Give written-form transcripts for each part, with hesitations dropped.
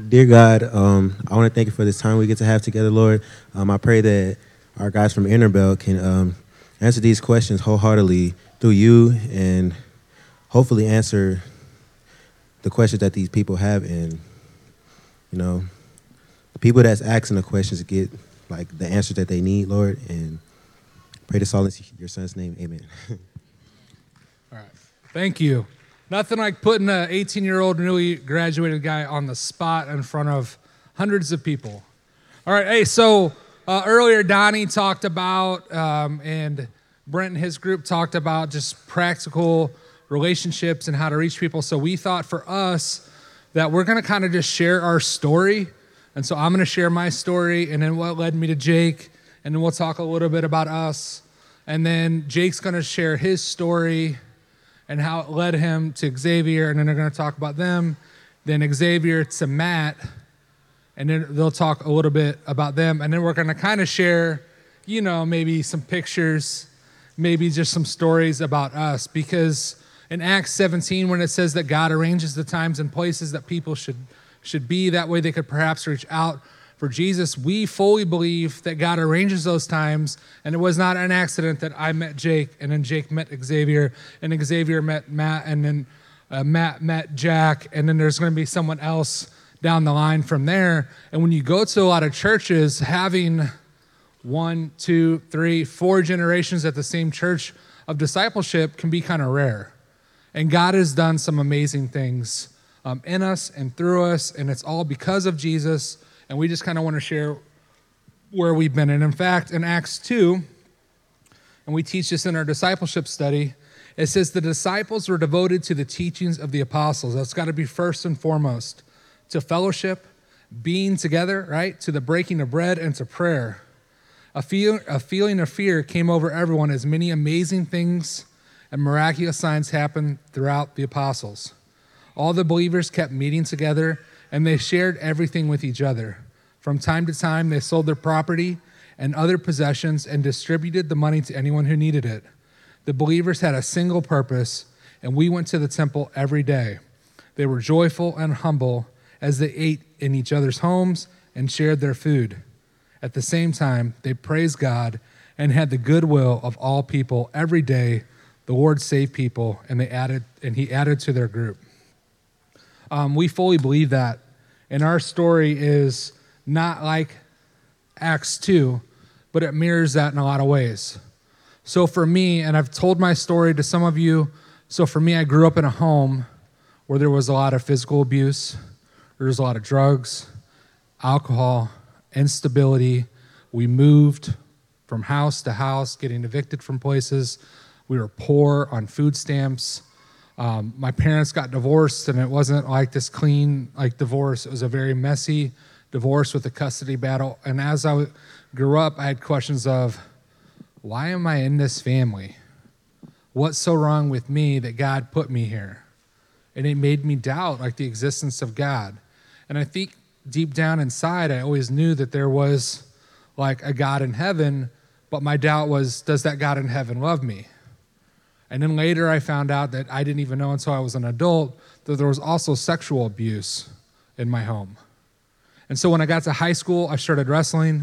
Dear God, I want to thank you for this time we get to have together, Lord. I pray that our guys from Interbell can answer these questions wholeheartedly through you and hopefully answer the questions that these people have. And, you know, the people that's asking the questions get, like, the answers that they need, Lord. And pray this all in your son's name. Amen. All right. Thank you. Nothing like putting an 18-year-old newly graduated guy on the spot in front of hundreds of people. All right, hey, so earlier Donnie talked about, and Brent and his group talked about just practical relationships and how to reach people. So we thought for us that we're going to kind of just share our story. And so I'm going to share my story and then what led me to Jake, and then we'll talk a little bit about us. And then Jake's going to share his story and how it led him to Xavier, and then they're going to talk about them. Then Xavier to Matt, and then they'll talk a little bit about them. And then we're going to kind of share, you know, maybe some pictures, maybe just some stories about us. Because in Acts 17, when it says that God arranges the times and places that people should be, that way they could perhaps reach out for Jesus, we fully believe that God arranges those times, and it was not an accident that I met Jake, and then Jake met Xavier, and Xavier met Matt, and then Matt met Jack, and then there's going to be someone else down the line from there. And when you go to a lot of churches, having 1, 2, 3, 4 generations at the same church of discipleship can be kind of rare. And God has done some amazing things in us and through us, and it's all because of Jesus. And we just kind of want to share where we've been. And in fact, in Acts 2, and we teach this in our discipleship study, it says the disciples were devoted to the teachings of the apostles. That's got to be first and foremost. To fellowship, being together, right? To the breaking of bread and to prayer. A feeling of fear came over everyone as many amazing things and miraculous signs happened throughout the apostles. All the believers kept meeting together, and they shared everything with each other. From time to time, they sold their property and other possessions and distributed the money to anyone who needed it. The believers had a single purpose, and we went to the temple every day. They were joyful and humble as they ate in each other's homes and shared their food. At the same time, they praised God and had the goodwill of all people. Every day, the Lord saved people, and He added to their group. We fully believe that, and our story is not like Acts 2, but it mirrors that in a lot of ways. So for me, and I've told my story to some of you, so for me, I grew up in a home where there was a lot of physical abuse, there was a lot of drugs, alcohol, instability. We moved from house to house, getting evicted from places. We were poor on food stamps. My parents got divorced, and it wasn't like this clean divorce. It was a very messy divorce with a custody battle. And as I grew up, I had questions of, why am I in this family? What's so wrong with me that God put me here? And it made me doubt the existence of God. And I think deep down inside, I always knew that there was a God in heaven, but my doubt was, does that God in heaven love me? And then later I found out that I didn't even know until I was an adult that there was also sexual abuse in my home. And so when I got to high school, I started wrestling.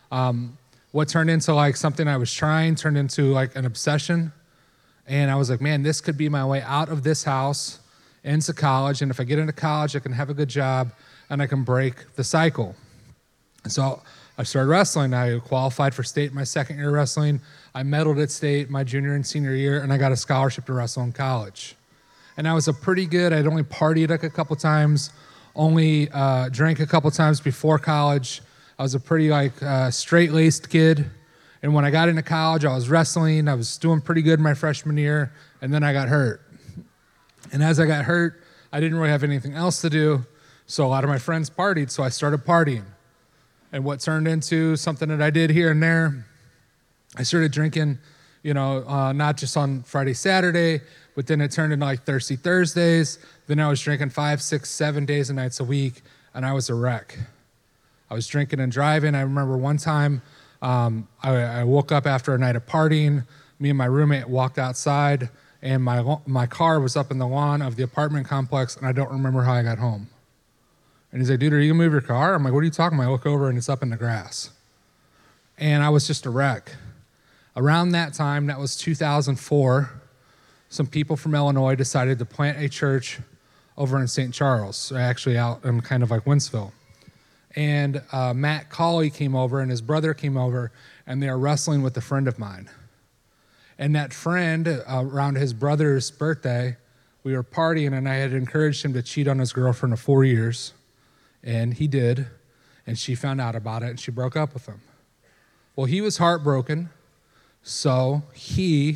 What turned into something I was trying turned into an obsession. And I was like, man, this could be my way out of this house into college. And if I get into college, I can have a good job and I can break the cycle. And so I started wrestling. I qualified for state my second year of wrestling. I medaled at state my junior and senior year, and I got a scholarship to wrestle in college. And I was I'd only partied a couple times, only drank a couple times before college. I was a pretty straight-laced kid. And when I got into college, I was wrestling. I was doing pretty good my freshman year, and then I got hurt. And as I got hurt, I didn't really have anything else to do, so a lot of my friends partied, so I started partying. And what turned into something that I did here and there, I started drinking, not just on Friday, Saturday, but then it turned into Thirsty Thursdays. Then I was drinking 5, 6, 7 days and nights a week, and I was a wreck. I was drinking and driving. I remember one time I woke up after a night of partying. Me and my roommate walked outside, and my car was up in the lawn of the apartment complex, and I don't remember how I got home. And he's like, dude, are you gonna move your car? I'm like, what are you talking about? I look over and it's up in the grass. And I was just a wreck. Around that time, that was 2004, some people from Illinois decided to plant a church over in St. Charles, actually out in kind of like Wentzville. And Matt Colley came over and his brother came over and they were wrestling with a friend of mine. And that friend, around his brother's birthday, we were partying and I had encouraged him to cheat on his girlfriend of 4 years. And he did. And she found out about it and she broke up with him. Well, he was heartbroken. So he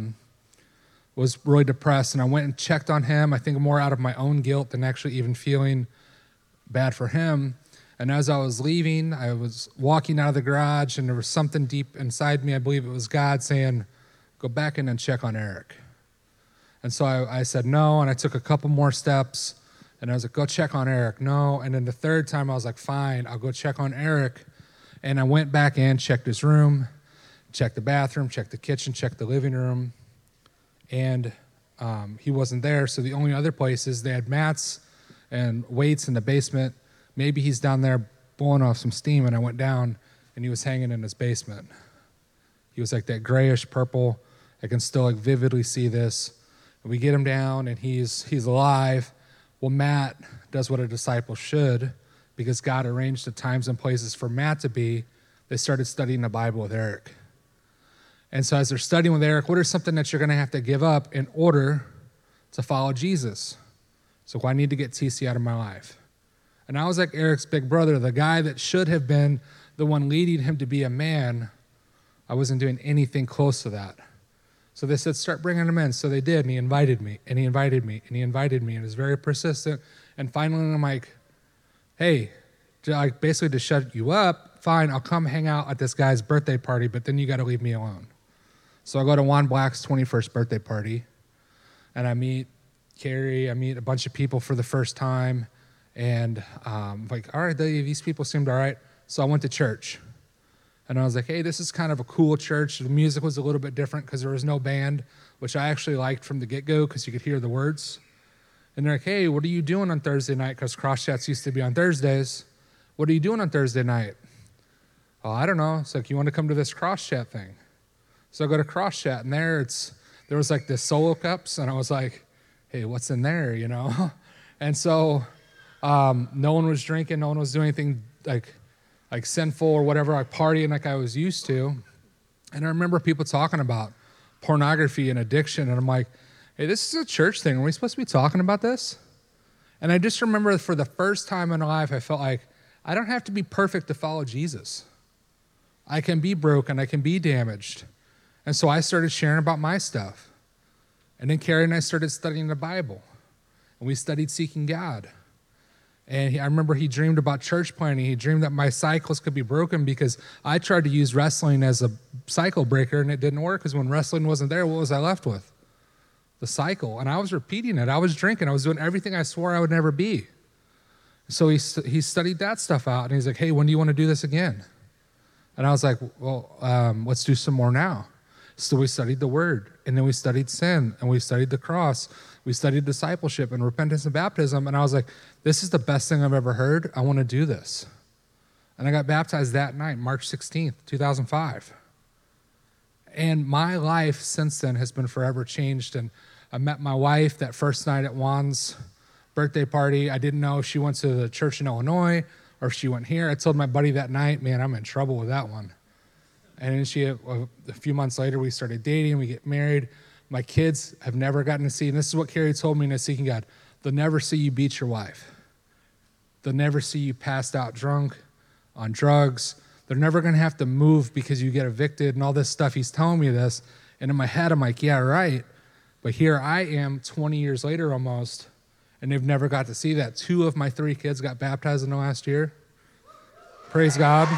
was really depressed, and I went and checked on him, I think more out of my own guilt than actually even feeling bad for him. And as I was leaving, I was walking out of the garage, and there was something deep inside me, I believe it was God saying, go back in and check on Eric. And so I said no, and I took a couple more steps, and I was like, go check on Eric. No, and then the third time I was like, fine, I'll go check on Eric. And I went back in, checked his room, checked the bathroom, checked the kitchen, checked the living room, and he wasn't there. So the only other places, they had mats and weights in the basement. Maybe he's down there blowing off some steam, and I went down, and he was hanging in his basement. He was like that grayish purple. I can still like vividly see this. And we get him down, and he's alive. Well, Matt does what a disciple should, because God arranged the times and places for Matt to be. They started studying the Bible with Eric. And so as they're studying with Eric, what is something that you're going to have to give up in order to follow Jesus? So I need to get TC out of my life. And I was like Eric's big brother, the guy that should have been the one leading him to be a man. I wasn't doing anything close to that. So they said, start bringing him in. So they did, and he invited me, and he invited me, and he invited me, and it was very persistent. And finally, I'm like, hey, basically to shut you up, fine, I'll come hang out at this guy's birthday party, but then you got to leave me alone. So I go to Juan Black's 21st birthday party, and I meet Carrie, I meet a bunch of people for the first time, and like, all right, these people seemed all right. So I went to church, and I was like, hey, this is kind of a cool church. The music was a little bit different because there was no band, which I actually liked from the get-go because you could hear the words. And they're like, hey, what are you doing on Thursday night? Because cross chats used to be on Thursdays. What are you doing on Thursday night? Oh, I don't know. It's like, you want to come to this cross chat thing? So I go to cross chat, and there was like this solo cups, and I was like, hey, what's in there, you know? And so no one was drinking, no one was doing anything like sinful or whatever, like partying like I was used to. And I remember people talking about pornography and addiction, and I'm like, hey, this is a church thing. Are we supposed to be talking about this? And I just remember for the first time in my life, I felt like I don't have to be perfect to follow Jesus. I can be broken, I can be damaged. And so I started sharing about my stuff. And then Carrie and I started studying the Bible. And we studied seeking God. And I remember he dreamed about church planting. He dreamed that my cycles could be broken because I tried to use wrestling as a cycle breaker, and it didn't work because when wrestling wasn't there, what was I left with? The cycle. And I was repeating it. I was drinking. I was doing everything I swore I would never be. So he studied that stuff out, and he's like, hey, when do you want to do this again? And I was like, well, let's do some more now. So we studied the Word, and then we studied sin, and we studied the cross. We studied discipleship and repentance and baptism, and I was like, this is the best thing I've ever heard. I want to do this. And I got baptized that night, March 16th, 2005. And my life since then has been forever changed, and I met my wife that first night at Juan's birthday party. I didn't know if she went to the church in Illinois or if she went here. I told my buddy that night, man, I'm in trouble with that one. And then a few months later, we started dating, we get married. My kids have never gotten to see, and this is what Carrie told me in Seeking God, they'll never see you beat your wife. They'll never see you passed out drunk, on drugs. They're never going to have to move because you get evicted and all this stuff. He's telling me this, and in my head, I'm like, yeah, right. But here I am 20 years later almost, and they've never got to see that. 2 of my 3 kids got baptized in the last year. Praise God.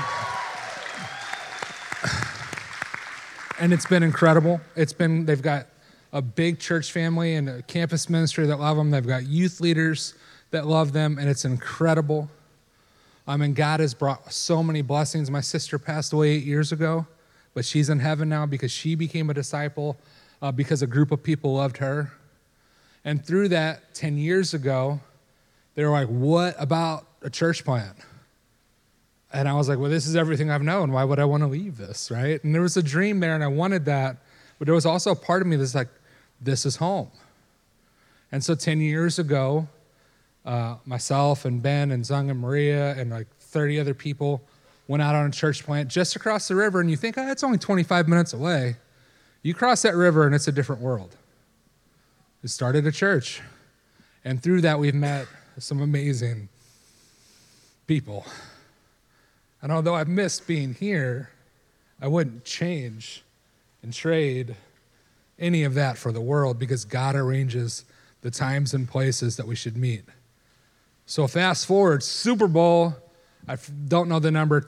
And it's been incredible. They've got a big church family and a campus ministry that love them. They've got youth leaders that love them, and it's incredible. And God has brought so many blessings. My sister passed away 8 years ago, but she's in heaven now because she became a disciple because a group of people loved her. And through that, 10 years ago, they were like, what about a church plant. And I was like, well, this is everything I've known. Why would I want to leave this, right? And there was a dream there, and I wanted that. But there was also a part of me that's like, this is home. And so 10 years ago, myself and Ben and Zung and Maria and like 30 other people went out on a church plant just across the river. And you think, oh, it's only 25 minutes away. You cross that river, and it's a different world. We started a church. And through that, we've met some amazing people. And although I've missed being here, I wouldn't change and trade any of that for the world, because God arranges the times and places that we should meet. So fast forward, Super Bowl, I don't know the number,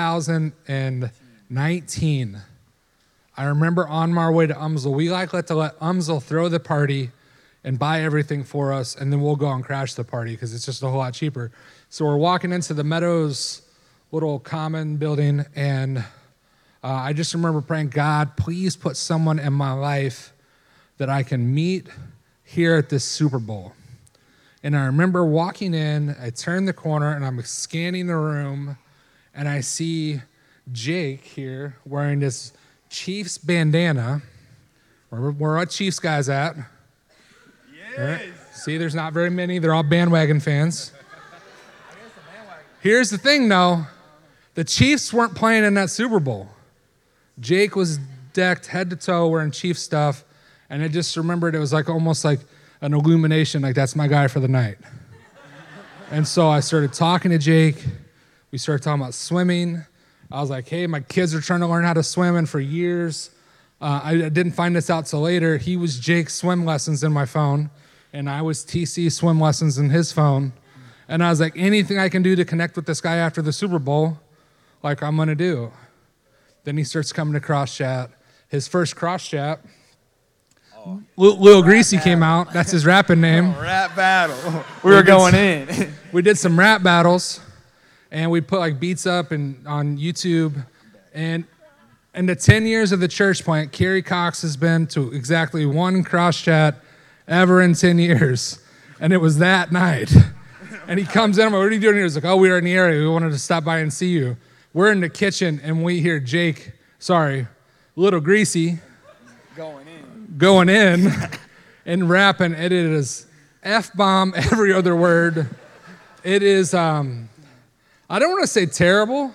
2019. I remember on my way to Umsel, we like to let Umsel throw the party and buy everything for us, and then we'll go and crash the party because it's just a whole lot cheaper. So we're walking into the Meadows little common building, and I just remember praying, God, please put someone in my life that I can meet here at this Super Bowl. And I remember walking in, I turn the corner, and I'm scanning the room, and I see Jake here wearing this Chiefs bandana. Where our Chiefs guys at? Yes. Right. See, there's not very many. They're all bandwagon fans. Here's the thing, though. The Chiefs weren't playing in that Super Bowl. Jake was decked head to toe wearing Chiefs stuff, and I just remembered it was like almost like an illumination, like that's my guy for the night. And so I started talking to Jake. We started talking about swimming. I was like, hey, my kids are trying to learn how to swim, and for years, I didn't find this out till later. He was Jake's swim lessons in my phone, and I was TC swim lessons in his phone. And I was like, anything I can do to connect with this guy after the Super Bowl, like I'm gonna do. Then he starts coming to cross chat. His first cross chat, Lil Greasy came out. That's his rapping name. Rap battle. We were going in. We did some rap battles, and we put like beats up and on YouTube. And in the 10 years of the church plant, Kerry Cox has been to exactly one cross chat ever in 10 years. And it was that night. And he comes in, I'm like, what are you doing here? He's like, oh, we were in the area. We wanted to stop by and see you. We're in the kitchen, and we hear Little Greasy going in and rapping. It is F-bomb every other word. It is, I don't want to say terrible,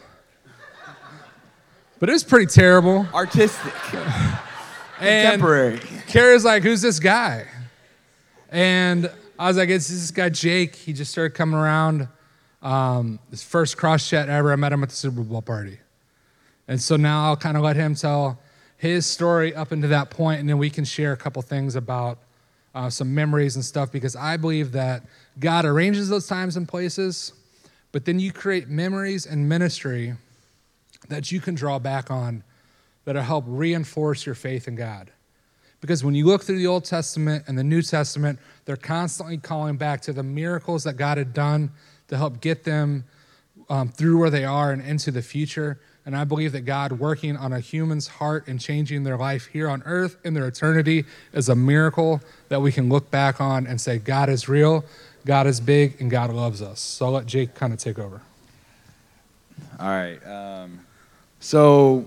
but it's pretty terrible. Artistic. And Contemporary. Kara's like, who's this guy? And I was like, it's this guy Jake. He just started coming around. His first cross chat ever, I met him at the Super Bowl party. And so now I'll kind of let him tell his story up into that point, and then we can share a couple things about some memories and stuff, because I believe that God arranges those times and places, but then you create memories and ministry that you can draw back on that'll help reinforce your faith in God. Because when you look through the Old Testament and the New Testament, they're constantly calling back to the miracles that God had done to help get them through where they are and into the future. And I believe that God working on a human's heart and changing their life here on earth in their eternity is a miracle that we can look back on and say, God is real, God is big, and God loves us. So I'll let Jake kind of take over. All right. So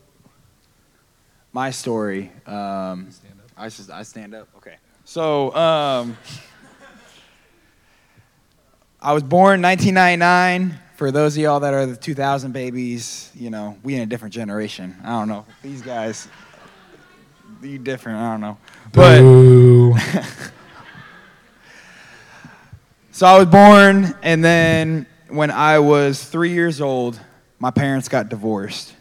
my story. I stand up. Okay. So I was born 1999. For those of y'all that are the 2000 babies, you know, we in a different generation. I don't know. These guys, you different. I don't know. Boo. But so I was born, and then when I was 3 years old, my parents got divorced.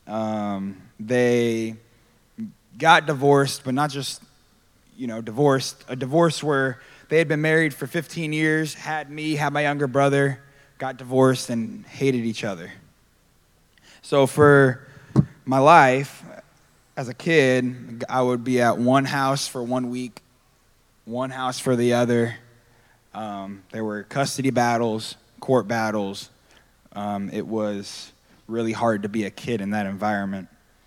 They got divorced, but not just, divorced. A divorce where they had been married for 15 years, had me, had my younger brother, got divorced, and hated each other. So for my life, as a kid, I would be at one house for 1 week, one house for the other. There were custody battles, court battles. It was really hard to be a kid in that environment.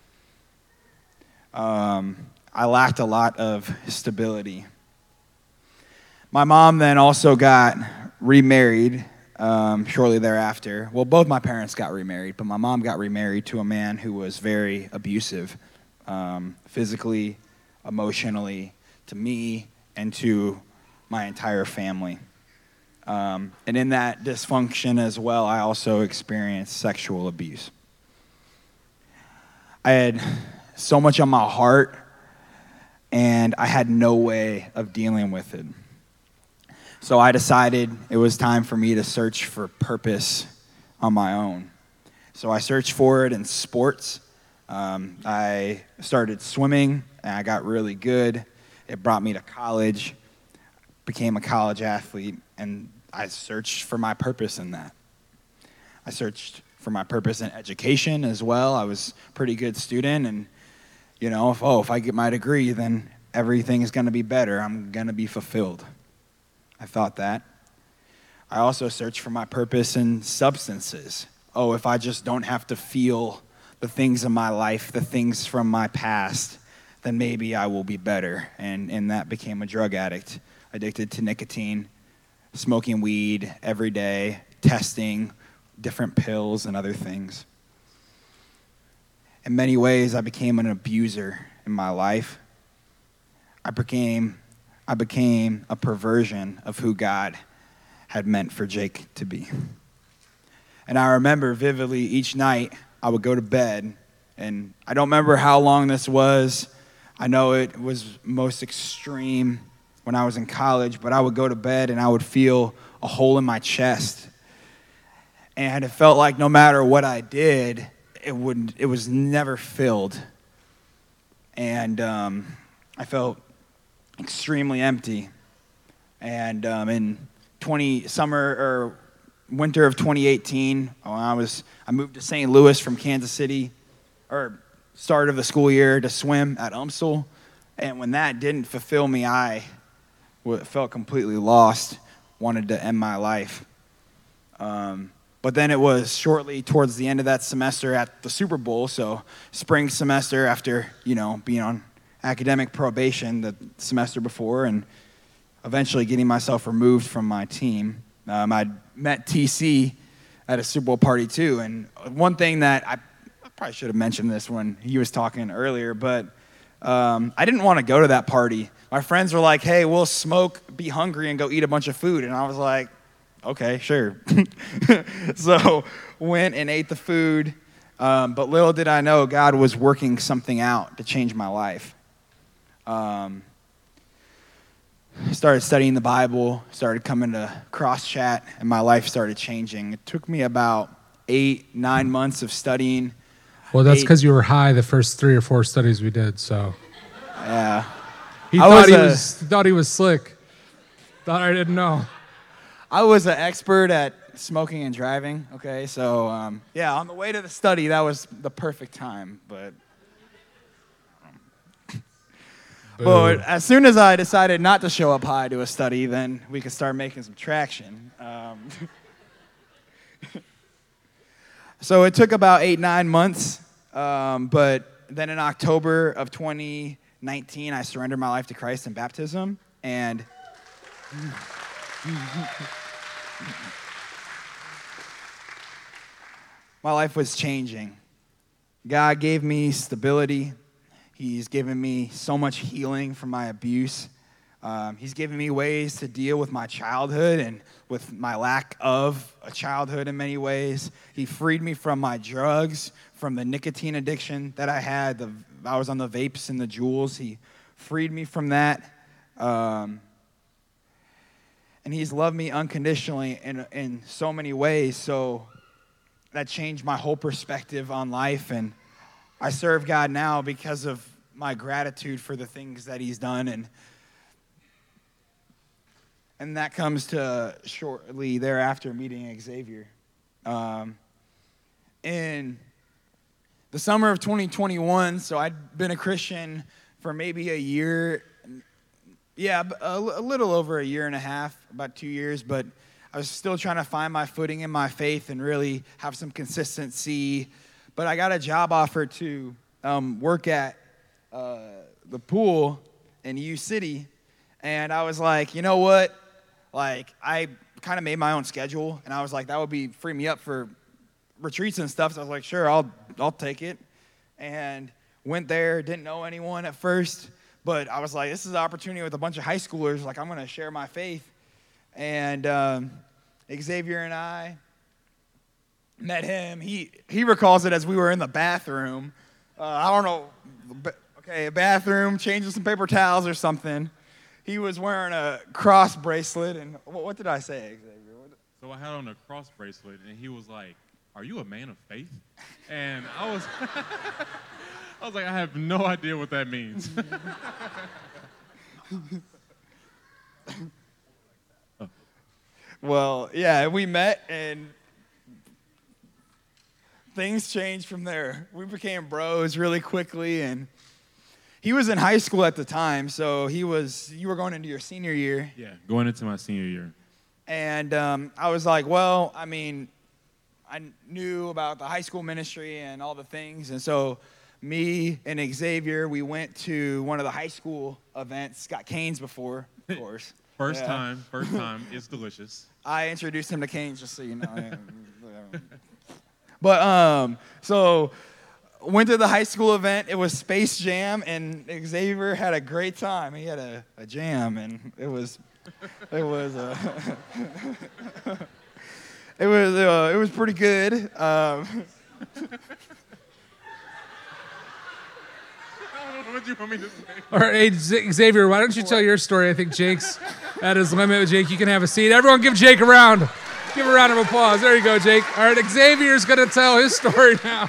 I lacked a lot of stability. My mom then also got remarried shortly thereafter. Well, both my parents got remarried, but my mom got remarried to a man who was very abusive, physically, emotionally, to me, and to my entire family. And in that dysfunction as well, I also experienced sexual abuse. I had so much on my heart, and I had no way of dealing with it. So I decided it was time for me to search for purpose on my own. So I searched for it in sports. I started swimming, and I got really good. It brought me to college, became a college athlete, and I searched for my purpose in that. I searched for my purpose in education as well. I was a pretty good student, and if I get my degree, then everything is going to be better. I'm going to be fulfilled. I thought that. I also searched for my purpose in substances. If I just don't have to feel the things in my life, the things from my past, then maybe I will be better. And that became a drug addict, addicted to nicotine, smoking weed every day, testing different pills and other things. In many ways, I became an abuser in my life. I became a perversion of who God had meant for Jake to be. And I remember vividly each night I would go to bed, and I don't remember how long this was. I know it was most extreme when I was in college, but I would go to bed and I would feel a hole in my chest. And it felt like no matter what I did, it was never filled. And I felt extremely empty. And in winter of 2018, I moved to St. Louis from Kansas City, or start of the school year, to swim at UMSL. And when that didn't fulfill me, I felt completely lost, wanted to end my life. But then it was shortly towards the end of that semester at the Super Bowl, so spring semester after, being on academic probation the semester before and eventually getting myself removed from my team. I met TC at a Super Bowl party too, and one thing that I probably should have mentioned this when he was talking earlier, but I didn't want to go to that party. My friends were like, hey, we'll smoke, be hungry, and go eat a bunch of food, and I was like, okay, sure. So went and ate the food, but little did I know God was working something out to change my life. Started studying the Bible, started coming to Cross Chat, and my life started changing. It took me about 8-9 months of studying. Well, that's because you were high the first 3 or 4 studies we did, so. Yeah. He thought he was slick. Thought I didn't know. I was an expert at smoking and driving, okay? So, on the way to the study, that was the perfect time, but... But as soon as I decided not to show up high to a study, then we could start making some traction. So it took about 8-9 months, but then in October of 2019, I surrendered my life to Christ in baptism, and my life was changing. God gave me stability. He's given me so much healing from my abuse. He's given me ways to deal with my childhood and with my lack of a childhood in many ways. He freed me from my drugs, from the nicotine addiction that I had. I was on the vapes and the Juuls. He freed me from that. And he's loved me unconditionally in so many ways. So that changed my whole perspective on life. And I serve God now because of my gratitude for the things that he's done. And that comes to shortly thereafter meeting Xavier. In the summer of 2021, so I'd been a Christian for maybe a year, a little over a year and a half, about 2 years, but I was still trying to find my footing in my faith and really have some consistency. But I got a job offer to work at the pool in U City, and I was like, you know what? Like, I kind of made my own schedule, and I was like, that would be free me up for retreats and stuff. So I was like, sure, I'll take it. And went there, didn't know anyone at first, but I was like, this is an opportunity with a bunch of high schoolers. Like, I'm going to share my faith. And Xavier and I met him. He recalls it as we were in the bathroom. I don't know. Okay, a bathroom, changing some paper towels or something. He was wearing a cross bracelet, and what did I say, Xavier? So I had on a cross bracelet, and he was like, "Are you a man of faith?" And I was, I was like, I have no idea what that means. Well, yeah, we met, and things changed from there. We became bros really quickly, and he was in high school at the time, so you were going into your senior year. Yeah, going into my senior year. And I was like, well, I mean, I knew about the high school ministry and all the things, and so me and Xavier, we went to one of the high school events, got Canes before, of course. First time, it's delicious. I introduced him to Canes, just so you know. But so went to the high school event. It was Space Jam, and Xavier had a great time. He had a jam, and it was it was pretty good. What do you want me to say? All right, hey, Xavier, why don't you tell your story? I think Jake's at his limit with Jake. You can have a seat. Everyone give Jake a round. Give a round of applause. There you go, Jake. All right, Xavier's going to tell his story now.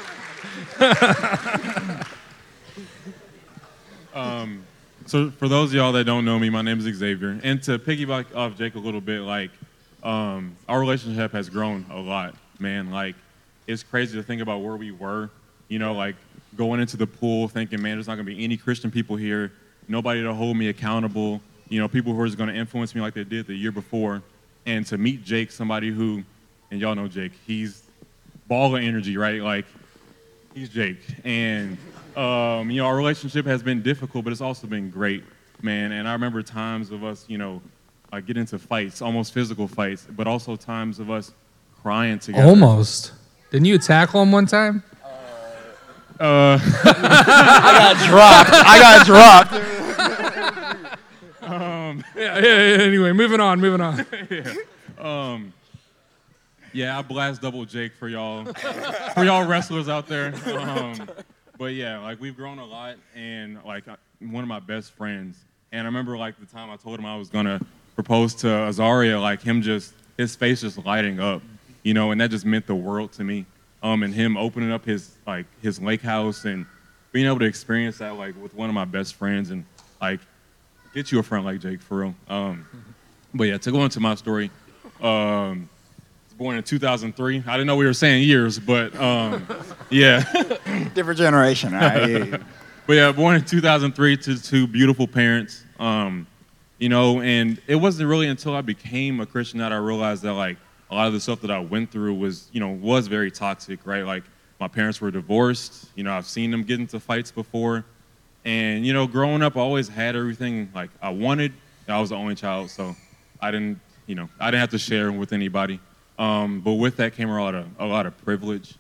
So for those of y'all that don't know me, my name is Xavier. And to piggyback off Jake a little bit, like, our relationship has grown a lot, man. Like, it's crazy to think about where we were, you know, like going into the pool thinking, man, there's not going to be any Christian people here, nobody to hold me accountable, you know, people who are just going to influence me like they did the year before. And to meet Jake, somebody who, and y'all know Jake, he's ball of energy, right? Like, he's Jake. And, you know, our relationship has been difficult, but it's also been great, man. And I remember times of us, you know, get into fights, almost physical fights, but also times of us crying together. Almost. Didn't you tackle him one time? I got dropped. Yeah, anyway, moving on. Yeah, I blast double Jake for y'all wrestlers out there. But yeah, like we've grown a lot, and like one of my best friends. And I remember like the time I told him I was gonna propose to Azaria, like his face just lighting up, you know, and that just meant the world to me. And him opening up his lake house and being able to experience that like with one of my best friends, and like get you a friend like Jake for real. But yeah, to go into my story, I was born in 2003. I didn't know we were saying years, but yeah. Different generation, right? But yeah, born in 2003 to two beautiful parents, you know, and it wasn't really until I became a Christian that I realized that like a lot of the stuff that I went through was very toxic, right? Like my parents were divorced, you know, I've seen them get into fights before. And, you know, growing up, I always had everything like I wanted. I was the only child, so I didn't have to share with anybody. But with that came a lot of privilege,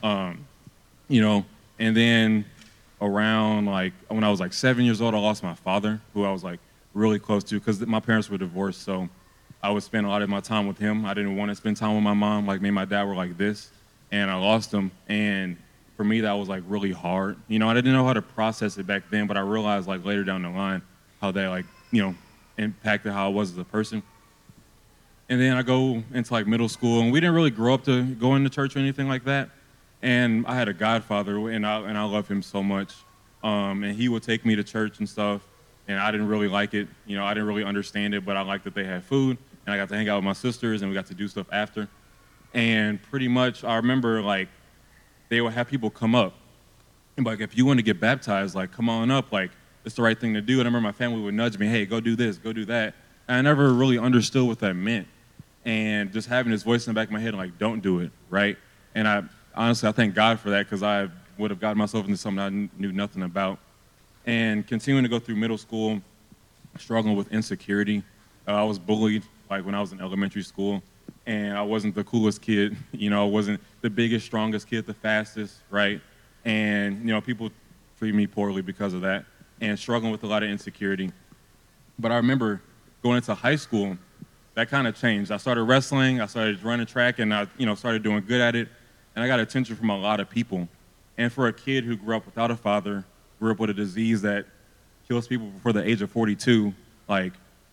you know. And then around like when I was like 7 years old, I lost my father, who I was like really close to, because my parents were divorced. So I would spend a lot of my time with him. I didn't want to spend time with my mom. Like me and my dad were like this, and I lost him. And for me, that was like really hard. You know, I didn't know how to process it back then, but I realized like later down the line how that like, you know, impacted how I was as a person. And then I go into like middle school, and we didn't really grow up to go into church or anything like that. And I had a godfather, and I love him so much. And he would take me to church and stuff, and I didn't really like it. You know, I didn't really understand it, but I liked that they had food, and I got to hang out with my sisters, and we got to do stuff after. And pretty much, I remember like they would have people come up, and like if you want to get baptized, like come on up, like it's the right thing to do. And I remember my family would nudge me, hey, go do this, go do that. And I never really understood what that meant. And just having this voice in the back of my head, like, don't do it, right? And I thank God for that, because I would have gotten myself into something I knew nothing about. And continuing to go through middle school, struggling with insecurity. I was bullied like when I was in elementary school, and I wasn't the coolest kid. You know, I wasn't the biggest, strongest kid, the fastest, right? And, you know, people treat me poorly because of that and struggling with a lot of insecurity. But I remember going into high school, that kind of changed. I started wrestling, I started running track, and I, you know, started doing good at it. And I got attention from a lot of people. And for a kid who grew up without a father, grew up with a disease that kills people before the age of 42, like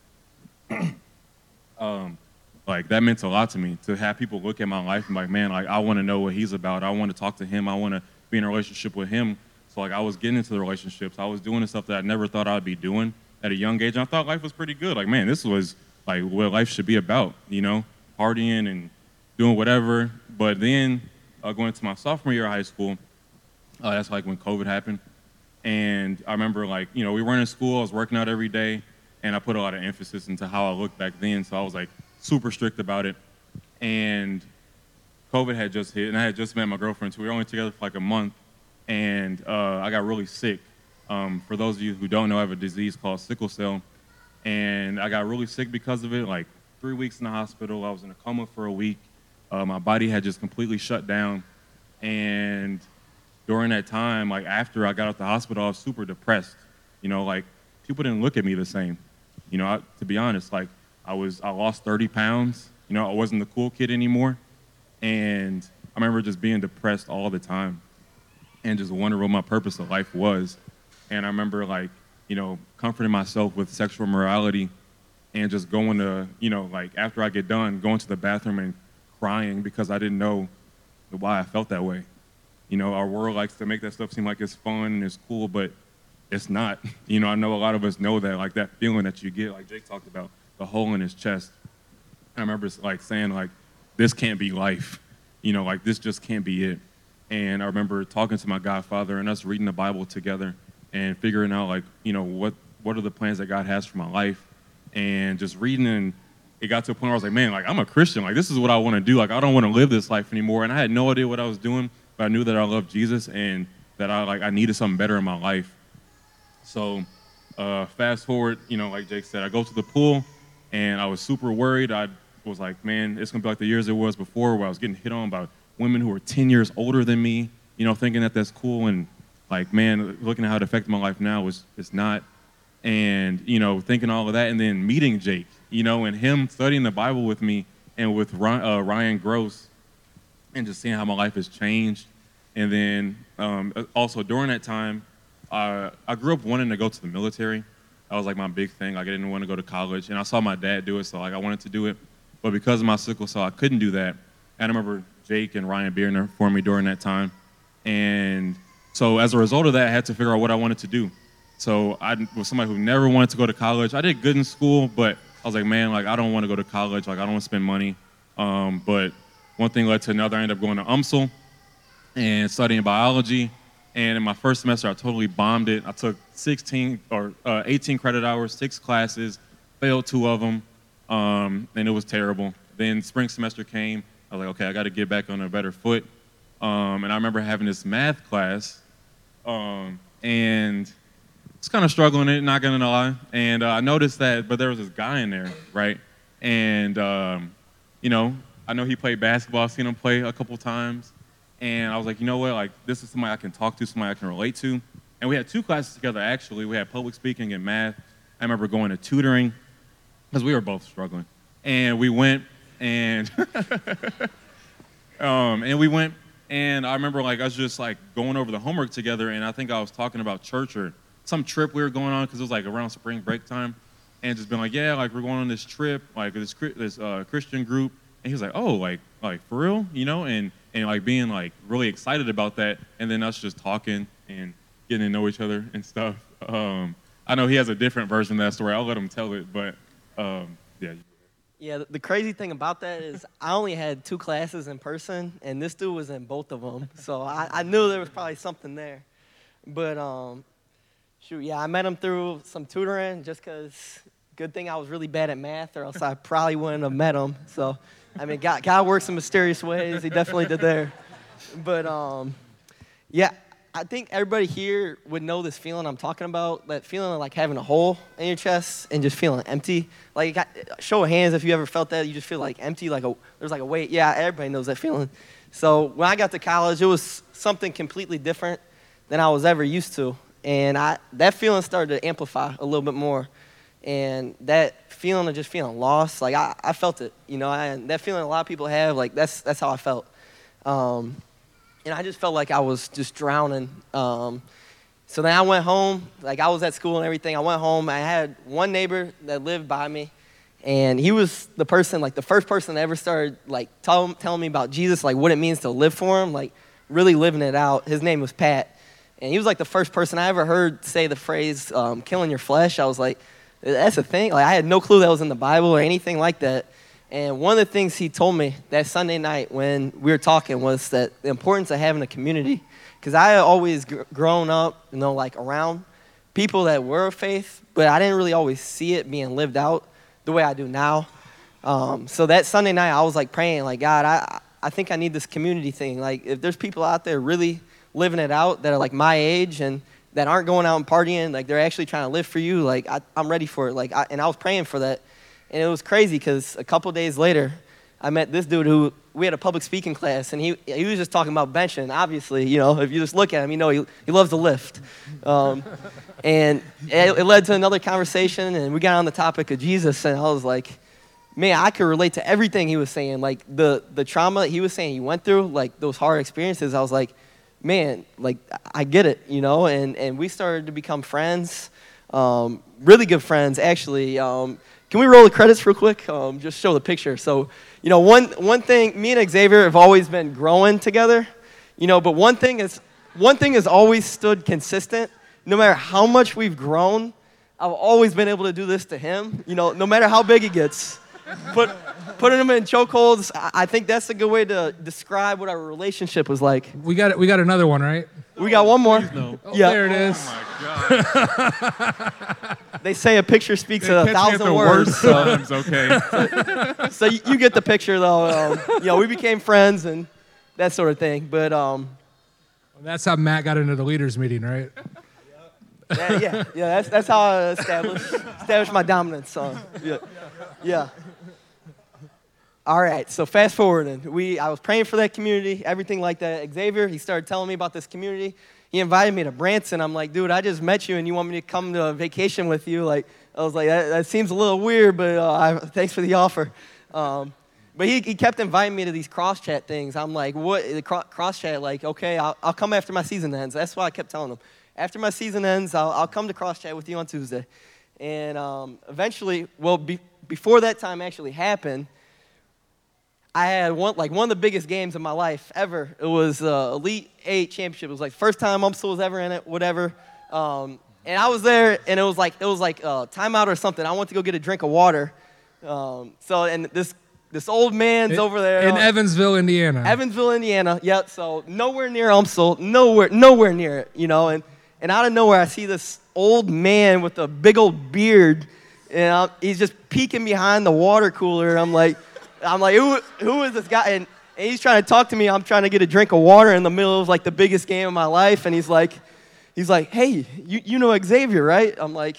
that meant a lot to me, to have people look at my life and like, man, like I want to know what he's about. I want to talk to him. I want to be in a relationship with him. So like I was getting into the relationships. I was doing the stuff that I never thought I'd be doing at a young age. And I thought life was pretty good. Like, man, this was like what life should be about, you know, partying and doing whatever. But then going into my sophomore year of high school, that's like when COVID happened. And I remember like, you know, we weren't in school. I was working out every day. And I put a lot of emphasis into how I looked back then. So I was like super strict about it. And COVID had just hit. And I had just met my girlfriend. So we were only together for like a month. And I got really sick. For those of you who don't know, I have a disease called sickle cell. And I got really sick because of it, like 3 weeks in the hospital. I was in a coma for a week. My body had just completely shut down. And during that time, like after I got out the hospital, I was super depressed. You know, like people didn't look at me the same. You know, to be honest, like I lost 30 pounds. You know, I wasn't the cool kid anymore. And I remember just being depressed all the time and just wondering what my purpose of life was. And I remember like, you know, comforting myself with sexual morality and just going to, you know, like after I get done, going to the bathroom and crying because I didn't know why I felt that way. You know, our world likes to make that stuff seem like it's fun and it's cool, but it's not. You know, I know a lot of us know that, like that feeling that you get, like Jake talked about, the hole in his chest. And I remember like saying like, this can't be life. You know, like this just can't be it. And I remember talking to my godfather and us reading the Bible together and figuring out like, you know, what are the plans that God has for my life, and just reading. And it got to a point where I was like, man, like I'm a Christian, like this is what I want to do. Like I don't want to live this life anymore. And I had no idea what I was doing, but I knew that I loved Jesus and that I needed something better in my life. So fast forward, you know, like Jake said, I go to the pool and I was super worried. I was like, man, it's gonna be like the years it was before, where I was getting hit on by women who were 10 years older than me, you know, thinking that that's cool. And like, man, looking at how it affected my life now, it's not. And, you know, thinking all of that, and then meeting Jake, you know, and him studying the Bible with me and with Ryan Gross, and just seeing how my life has changed. And then also during that time, I grew up wanting to go to the military. That was like my big thing. Like I didn't want to go to college, and I saw my dad do it, so like I wanted to do it. But because of my sickle cell, I couldn't do that. And I remember Jake and Ryan being there for me during that time. And so as a result of that, I had to figure out what I wanted to do. So I was somebody who never wanted to go to college. I did good in school, but I was like, man, like I don't want to go to college. Like I don't want to spend money. But one thing led to another. I ended up going to UMSL and studying biology. And in my first semester, I totally bombed it. I took 18 credit hours, 6 classes, failed 2 of them, and it was terrible. Then spring semester came. I was like, okay, I got to get back on a better foot. And I remember having this math class, and was kind of struggling it, not gonna lie. And I noticed that, but there was this guy in there, right? And you know, I know he played basketball. I've seen him play a couple times. And I was like, you know what? Like, this is somebody I can talk to, somebody I can relate to. And we had 2 classes together, actually. We had public speaking and math. I remember going to tutoring because we were both struggling. And we went and and I remember like us just like going over the homework together. And I think I was talking about church or some trip we were going on, because it was like around spring break time. And just been like, yeah, like we're going on this trip, like this Christian group. And he was like, oh, like for real, you know? And like being like really excited about that, and then us just talking and getting to know each other and stuff. I know he has a different version of that story. I'll let him tell it, but yeah. Yeah, the crazy thing about that is I only had 2 classes in person, and this dude was in both of them. So I knew there was probably something there. But shoot, yeah, I met him through some tutoring just because good thing I was really bad at math, or else I probably wouldn't have met him. So, I mean, God works in mysterious ways. He definitely did there. But, yeah, I think everybody here would know this feeling I'm talking about, that feeling of like having a hole in your chest and just feeling empty. Like, show of hands if you ever felt that. You just feel like empty, there's like a weight. Yeah, everybody knows that feeling. So when I got to college, it was something completely different than I was ever used to. And that feeling started to amplify a little bit more. And that feeling of just feeling lost, like I felt it, and that feeling a lot of people have, like that's how I felt. And I just felt like I was just drowning. So then I went home, like I was at school and everything. I went home. I had one neighbor that lived by me, and he was the person, like the first person that ever started like telling me about Jesus, like what it means to live for him, like really living it out. His name was Pat, and he was like the first person I ever heard say the phrase killing your flesh. I was like, that's a thing? Like I had no clue that was in the Bible or anything like that. And one of the things he told me that Sunday night when we were talking was that the importance of having a community. Because I had always grown up, like around people that were of faith, but I didn't really always see it being lived out the way I do now. So that Sunday night, I was like praying, like, God, I think I need this community thing. Like if there's people out there really living it out that are like my age and that aren't going out and partying, like they're actually trying to live for you, like I'm ready for it. And I was praying for that. And it was crazy because a couple days later, I met this dude who we had a public speaking class, and he was just talking about benching. Obviously, if you just look at him, he loves to lift. And it led to another conversation, and we got on the topic of Jesus, and I was like, man, I could relate to everything he was saying. Like the trauma that he was saying he went through, like those hard experiences, I was like, man, like I get it, and we started to become friends, really good friends, actually. Can we roll the credits real quick? Just show the picture. So, one thing, me and Xavier have always been growing together, but one thing has always stood consistent. No matter how much we've grown, I've always been able to do this to him, no matter how big he gets. Putting him in chokeholds, I think that's a good way to describe what our relationship was like. We got another one, right? We got one more. No. Oh, Yeah. there it is. Oh my God. They say a picture speaks They a catch me at thousand the words. worst So, Times, okay. so you get the picture, though. We became friends and that sort of thing. But That's how Matt got into the leaders meeting, right? yeah. That's how I established my dominance. So, yeah. All right. So fast forwarding, I was praying for that community, everything like that. Xavier, he started telling me about this community. He invited me to Branson. I'm like, dude, I just met you, and you want me to come to a vacation with you? Like, I was like, that seems a little weird, but thanks for the offer. But he kept inviting me to these cross chat things. I'm like, what? The cross chat? Like, okay, I'll come after my season ends. That's why I kept telling him. After my season ends, I'll come to cross chat with you on Tuesday. And eventually, before that time actually happened, I had one of the biggest games of my life ever. It was Elite 8 championship. It was like first time UMSL was ever in it, whatever. And I was there, and it was like timeout or something. I went to go get a drink of water. And this old man's over there in Evansville, Indiana. Evansville, Indiana. Yep. So nowhere near UMSL, nowhere near it. And out of nowhere, I see this old man with a big old beard, and he's just peeking behind the water cooler. I'm like, who is this guy? And he's trying to talk to me. I'm trying to get a drink of water in the middle of like the biggest game of my life. And he's like, hey, you know Xavier, right? I'm like,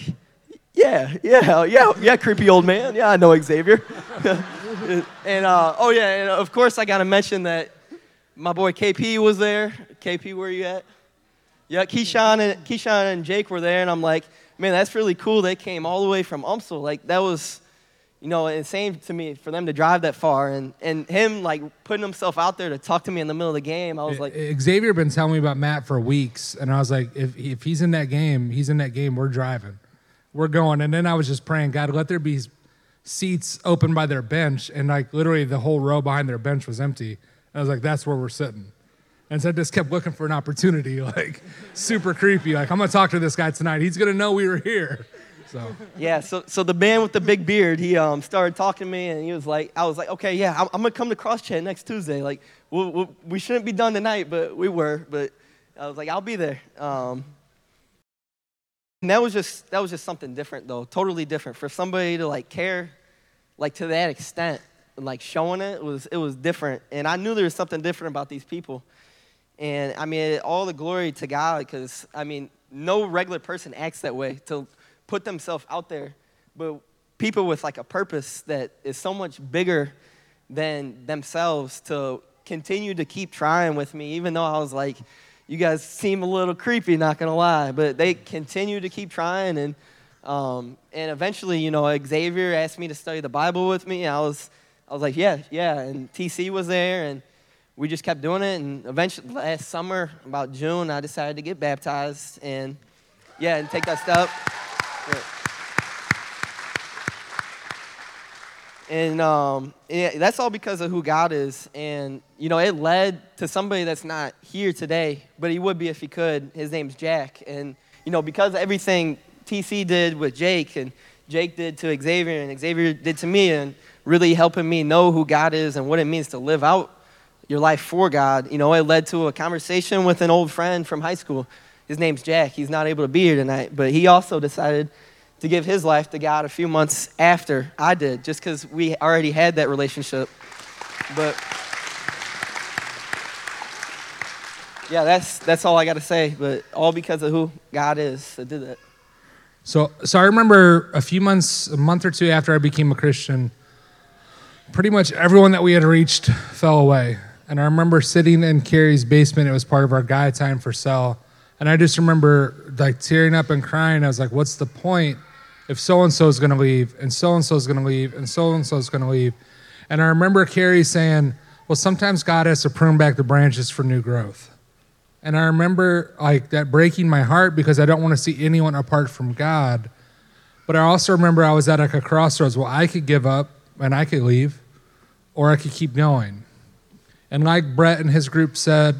yeah, creepy old man. Yeah, I know Xavier. And of course I got to mention that my boy KP was there. KP, where you at? Yeah, Keyshawn and Jake were there. And I'm like, man, that's really cool. They came all the way from UMSL. Like that was, insane to me for them to drive that far, and him like putting himself out there to talk to me in the middle of the game. I was like, Xavier been telling me about Matt for weeks, and I was like, if he's in that game, we're driving, we're going. And then I was just praying, God, let there be seats open by their bench, and like literally the whole row behind their bench was empty. And I was like, that's where we're sitting. And so I just kept looking for an opportunity, like super creepy. Like I'm gonna talk to this guy tonight. He's gonna know we were here. So. Yeah, so the man with the big beard, he started talking to me, and I was like, okay, yeah, I'm going to come to cross chat next Tuesday. Like, we shouldn't be done tonight, but we were. But I was like, I'll be there. And that was just something different, though, totally different. For somebody to, like, care, like, to that extent, and, like, showing it was different. And I knew there was something different about these people. And I mean, all the glory to God, because I mean, no regular person acts that way to put themselves out there. But people with like a purpose that is so much bigger than themselves to continue to keep trying with me, even though I was like, you guys seem a little creepy, not gonna lie. But they continue to keep trying, and eventually, you know, Xavier asked me to study the Bible with me. I was like, yeah, and TC was there, and we just kept doing it. And eventually, last summer, about June, I decided to get baptized, and take that step. Yeah. And that's all because of who God is. And, you know, it led to somebody that's not here today, but he would be if he could. His name's Jack. And, you know, because of everything TC did with Jake, and Jake did to Xavier, and Xavier did to me, and really helping me know who God is and what it means to live out your life for God, you know, it led to a conversation with an old friend from high school. His name's Jack. He's not able to be here tonight, but he also decided to give his life to God a few months after I did, just because we already had that relationship. But yeah, that's all I got to say. But all because of who God is that did that. So I remember a month or two after I became a Christian, pretty much everyone that we had reached fell away. And I remember sitting in Carrie's basement. It was part of our guy time for cell. And I just remember like tearing up and crying. I was like, what's the point if so-and-so is going to leave, and so-and-so is going to leave, and so-and-so is going to leave? And I remember Carrie saying, well, sometimes God has to prune back the branches for new growth. And I remember like that breaking my heart because I don't want to see anyone apart from God. But I also remember I was at like a crossroads. Well, I could give up and I could leave, or I could keep going. And like Brent and his group said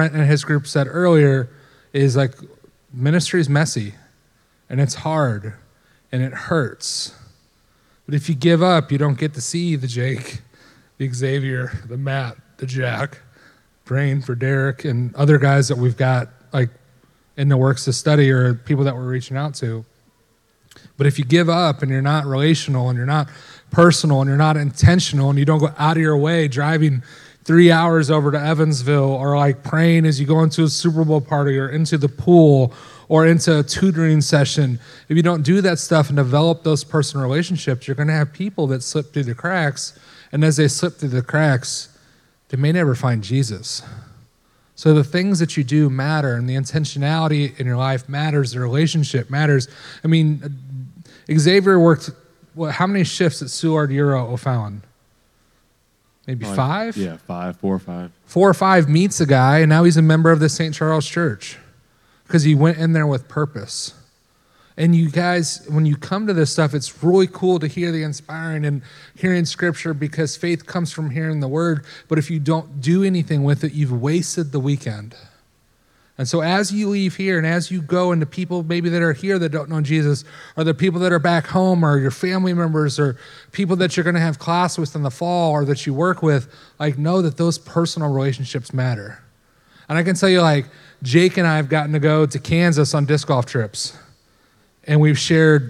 earlier, is like ministry is messy, and it's hard, and it hurts. But if you give up, you don't get to see the Jake, the Xavier, the Matt, the Jack, praying for Derek and other guys that we've got like in the works to study or people that we're reaching out to. But if you give up and you're not relational and you're not personal and you're not intentional and you don't go out of your way driving 3 hours over to Evansville or like praying as you go into a Super Bowl party or into the pool or into a tutoring session, if you don't do that stuff and develop those personal relationships, you're going to have people that slip through the cracks. And as they slip through the cracks, they may never find Jesus. So the things that you do matter, and the intentionality in your life matters, the relationship matters. I mean, Xavier worked, how many shifts at Soulard Euro O'Fallon? Maybe 5? Yeah, 5, 4 or 5. 4 or 5 meets a guy, and now he's a member of the St. Charles Church because he went in there with purpose. And you guys, when you come to this stuff, it's really cool to hear the inspiring and hearing scripture because faith comes from hearing the word. But if you don't do anything with it, you've wasted the weekend. And so as you leave here and as you go into people maybe that are here that don't know Jesus, or the people that are back home, or your family members, or people that you're going to have class with in the fall or that you work with, like know that those personal relationships matter. And I can tell you, like, Jake and I have gotten to go to Kansas on disc golf trips. And we've shared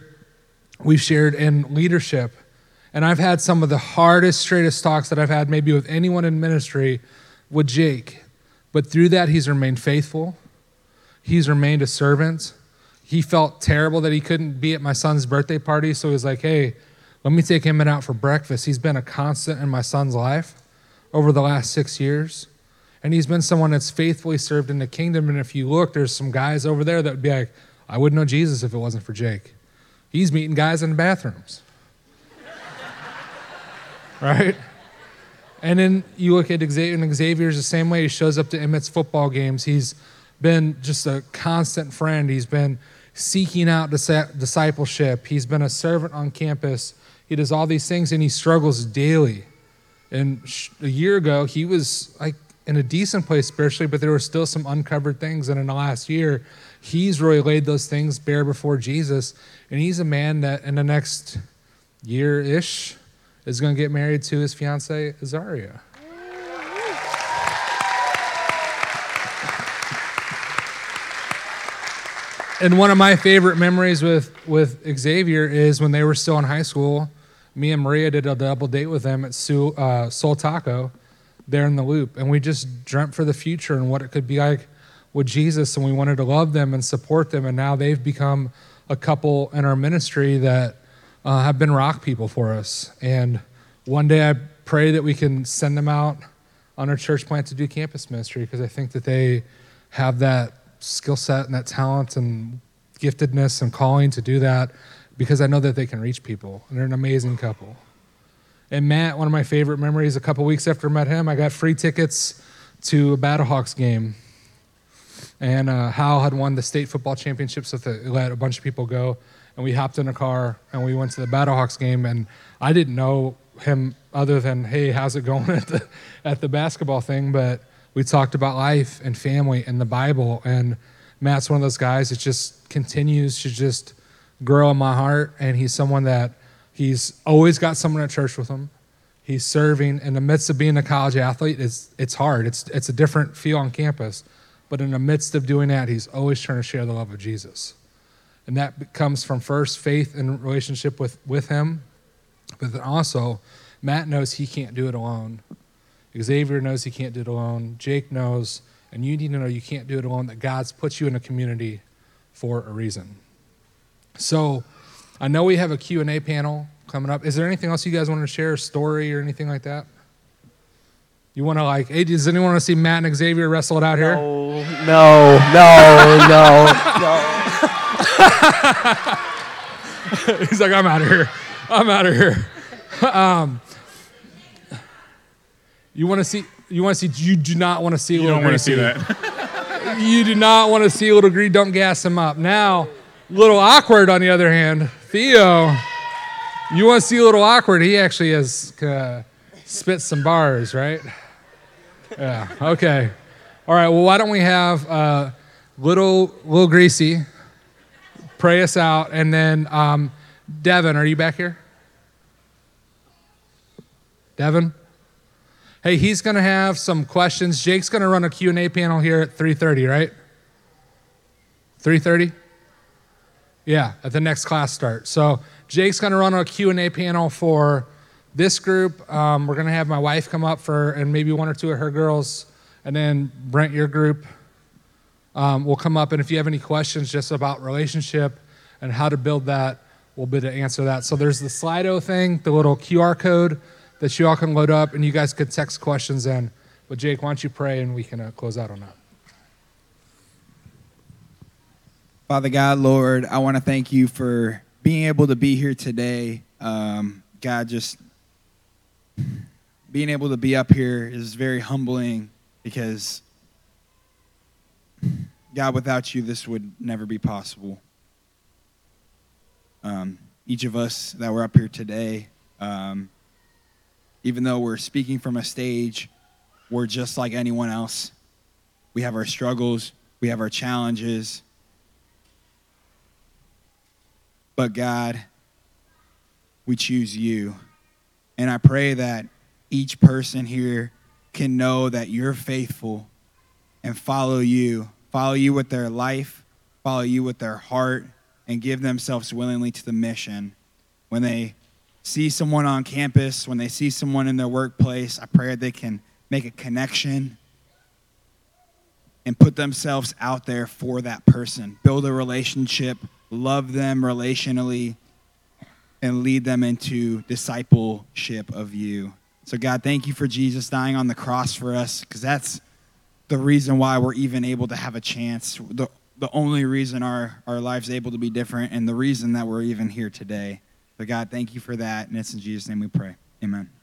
in leadership. And I've had some of the hardest, straightest talks that I've had maybe with anyone in ministry with Jake. But through that, he's remained faithful. He's remained a servant. He felt terrible that he couldn't be at my son's birthday party. So he was like, hey, let me take him out for breakfast. He's been a constant in my son's life over the last 6 years. And he's been someone that's faithfully served in the kingdom. And if you look, there's some guys over there that would be like, I wouldn't know Jesus if it wasn't for Jake. He's meeting guys in the bathrooms. Right? And then you look at Xavier, and Xavier's the same way. He shows up to Emmett's football games. He's been just a constant friend. He's been seeking out discipleship. He's been a servant on campus. He does all these things, and he struggles daily. And a year ago, he was like in a decent place spiritually, but there were still some uncovered things. And in the last year, he's really laid those things bare before Jesus. And he's a man that in the next year-ish is going to get married to his fiancée, Azaria. And one of my favorite memories with Xavier is when they were still in high school. Me and Maria did a double date with them at Soul Taco. there in the loop. And we just dreamt for the future and what it could be like with Jesus, and we wanted to love them and support them. And now they've become a couple in our ministry that have been rock people for us. And one day I pray that we can send them out on our church plant to do campus ministry, because I think that they have that skill set and that talent and giftedness and calling to do that, because I know that they can reach people, and they're an amazing couple. And Matt, one of my favorite memories, a couple weeks after I met him, I got free tickets to a Battlehawks game. And Hal had won the state football championship, so they let a bunch of people go. And we hopped in a car, and we went to the Battlehawks game. And I didn't know him other than, hey, how's it going at the basketball thing? But we talked about life and family and the Bible. And Matt's one of those guys that just continues to just grow in my heart. And he's someone that he's always got someone at church with him. He's serving in the midst of being a college athlete. It's hard. It's a different feel on campus. But in the midst of doing that, he's always trying to share the love of Jesus. And that comes from first faith and relationship with him. But then also, Matt knows he can't do it alone. Xavier knows he can't do it alone. Jake knows, and you need to know you can't do it alone, that God's put you in a community for a reason. So I know we have a Q&A panel coming up. Is there anything else you guys want to share, a story or anything like that? You want to hey, does anyone want to see Matt and Xavier wrestle it out here? No. He's like, I'm out of here. You do not want to see You Little don't want to see Greasy. that. You do not want to see Little Greasy. Don't gas him up. Now, Little Awkward, on the other hand, Theo, you want to see Little Awkward. He actually has spit some bars, right? Yeah, okay. All right, well, why don't we have Little Greasy pray us out, and then Devin, are you back here? Devin? Hey, he's going to have some questions. Jake's going to run a Q&A panel here at 3:30, right? 3:30? Yeah, at the next class start. So Jake's going to run a Q&A panel for this group. We're going to have my wife come up and maybe one or two of her girls, and then Brent, your group, will come up. And if you have any questions just about relationship and how to build that, we'll be able to answer that. So there's the Slido thing, the little QR code that you all can load up, and you guys could text questions in. But Jake, why don't you pray, and we can close out on that. Father God, Lord, I want to thank you for being able to be here today. God, just being able to be up here is very humbling, because, God, without you, this would never be possible. Each of us that were up here today, even though we're speaking from a stage, we're just like anyone else. We have our struggles. We have our challenges. But God, we choose you. And I pray that each person here can know that you're faithful and follow you with their life, follow you with their heart, and give themselves willingly to the mission. When they see someone on campus, when they see someone in their workplace, I pray they can make a connection and put themselves out there for that person. Build a relationship, love them relationally, and lead them into discipleship of you. So God, thank you for Jesus dying on the cross for us, because that's the reason why we're even able to have a chance, the only reason our life's able to be different, and the reason that we're even here today. So God, thank you for that, and it's in Jesus' name we pray. Amen.